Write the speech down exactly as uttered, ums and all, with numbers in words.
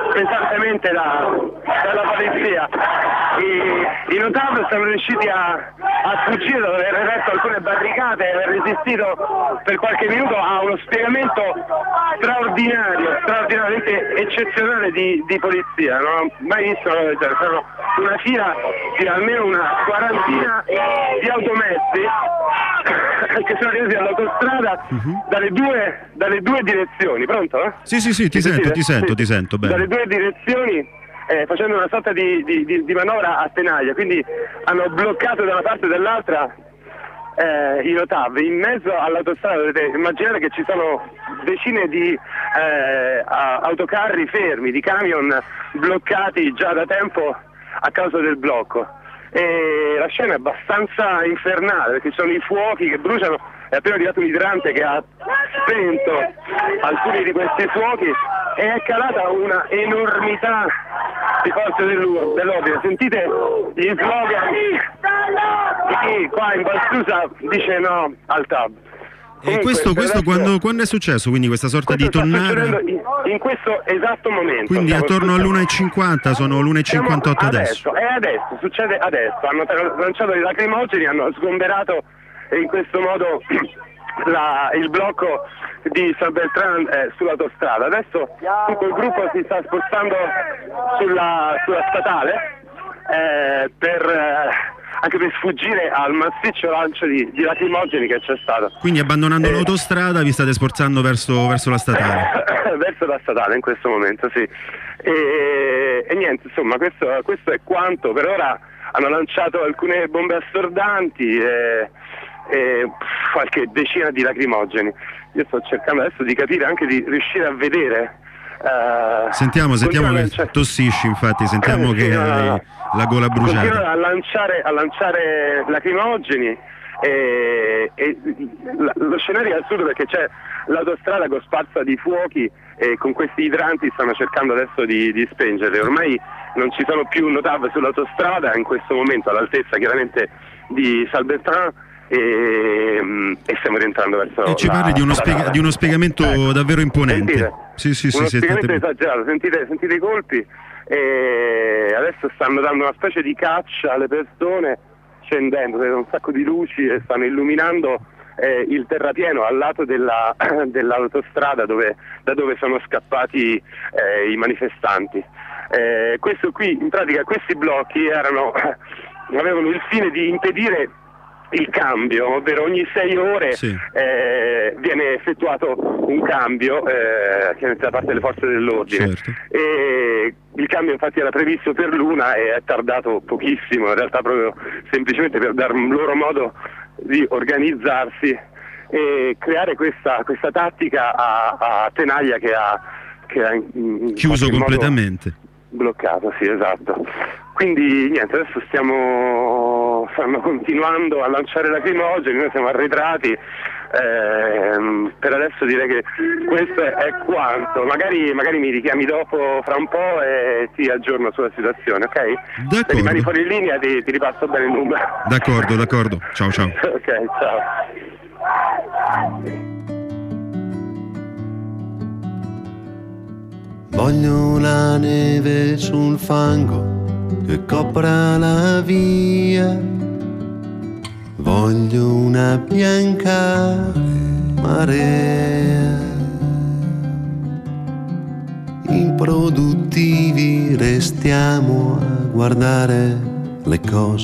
pesantemente da, dalla polizia. I, i notav sono riusciti a, a fuggire dopo aver eretto alcune barricate e aver resistito per qualche minuto a uno spiegamento straordinario, straordinariamente eccezionale di, di polizia. Non ho mai visto una cosa del genere. C'erano una fila di almeno una quarantina di automezzi che sono arrivati all'autostrada uh-huh. dalle due dalle due direzioni. Pronto? Eh? Sì, sì, sì, ti, ti sento, sentite? ti sento, sì. ti sento bene. Dalle due direzioni, eh, facendo una sorta di, di, di, di manovra a tenaglia, quindi hanno bloccato da una parte e dall'altra eh, i notav. In mezzo all'autostrada dovete immaginare che ci sono decine di eh, autocarri fermi, di camion bloccati già da tempo a causa del blocco. E la scena è abbastanza infernale perché ci sono i fuochi che bruciano. È appena arrivato un idrante che ha spento alcuni di questi fuochi e è calata una enormità di forze dell'ordine. Sentite gli slogan di chi qua in Valsusa dice no al T A B. E questo, questo quando, quando è successo? Quindi questa sorta di tonnara? In, in questo esatto momento. Quindi attorno all'una e cinquanta, sono l'una e cinquantotto adesso. È adesso, succede adesso. Hanno lanciato i lacrimogeni, hanno sgomberato in questo modo la, il blocco di San Beltrán eh, sull'autostrada. Adesso tutto il gruppo si sta spostando sulla, sulla statale eh, per... Eh, anche per sfuggire al massiccio lancio di, di lacrimogeni che c'è stato. Quindi abbandonando eh, l'autostrada vi state sforzando verso, verso la statale? Verso la statale in questo momento, sì. E, e niente, insomma, questo, questo è quanto. Per ora hanno lanciato alcune bombe assordanti e, e qualche decina di lacrimogeni. Io sto cercando adesso di capire, anche di riuscire a vedere. Uh, sentiamo, sentiamo che lanciare... tossisci, infatti, sentiamo eh, che no, no, no. la gola bruciata. Continuano a lanciare, a lanciare lacrimogeni e, e lo scenario è assurdo perché c'è l'autostrada cosparsa di fuochi e con questi idranti stanno cercando adesso di, di spengerli. Ormai non ci sono più notav sull'autostrada in questo momento, all'altezza chiaramente di San Beltrán. E, e stiamo rientrando verso e ci parli la, di, uno spiega, di uno spiegamento ecco, davvero imponente. Sentite, sì, sì, uno sì, spiegamento esagerato, sentite, sentite i colpi e adesso stanno dando una specie di caccia alle persone scendendo, vedo un sacco di luci e stanno illuminando eh, il terrapieno al lato della, dell'autostrada dove, da dove sono scappati eh, i manifestanti. Eh, questo qui, in pratica questi blocchi erano, avevano il fine di impedire il cambio, ovvero ogni sei ore sì. eh, viene effettuato un cambio eh, da parte delle forze dell'ordine. Certo. E il cambio infatti era previsto per l'una e è tardato pochissimo, in realtà proprio semplicemente per dar loro modo di organizzarsi e creare questa, questa tattica a, a tenaglia che ha, che ha in, in chiuso completamente. Bloccato, sì, esatto. Quindi niente, adesso stiamo stanno continuando a lanciare lacrimogeni, noi siamo arretrati. Eh, per adesso direi che questo è, è quanto. Magari, magari mi richiami dopo fra un po' e ti aggiorno sulla situazione, ok? D'accordo. Se rimani fuori linea ti, ti ripasso bene il numero. D'accordo, d'accordo. Ciao, ciao. Ok, ciao. Voglio la neve sul fango che copra la via. Voglio una bianca marea. Improduttivi restiamo a guardare le cose